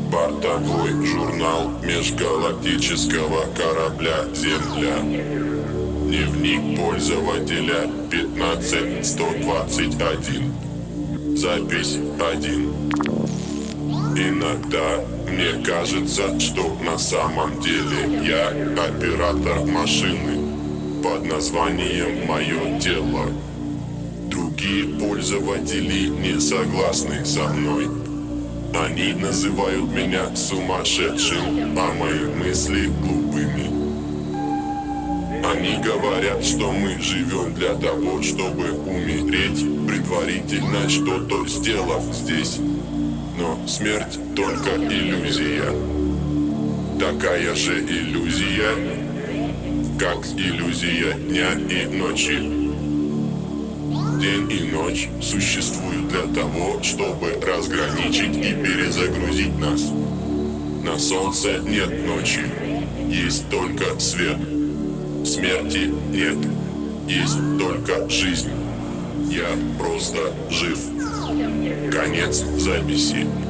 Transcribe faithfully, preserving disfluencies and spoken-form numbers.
Бортовой журнал межгалактического корабля «Земля». Дневник пользователя пятнадцать сто двадцать один. Запись один. Иногда мне кажется, что на самом деле я оператор машины под названием «Мое тело». Другие пользователи не согласны со мной. Они называют меня сумасшедшим, а мои мысли глупыми. Они говорят, что мы живем для того, чтобы умереть, предварительно что-то сделав здесь. Но смерть только иллюзия. Такая же иллюзия, как иллюзия дня и ночи. День и ночь существуют для того, чтобы разграничить и перезагрузить нас. На солнце нет ночи, есть только свет. Смерти нет, есть только жизнь. Я просто жив. Конец записи.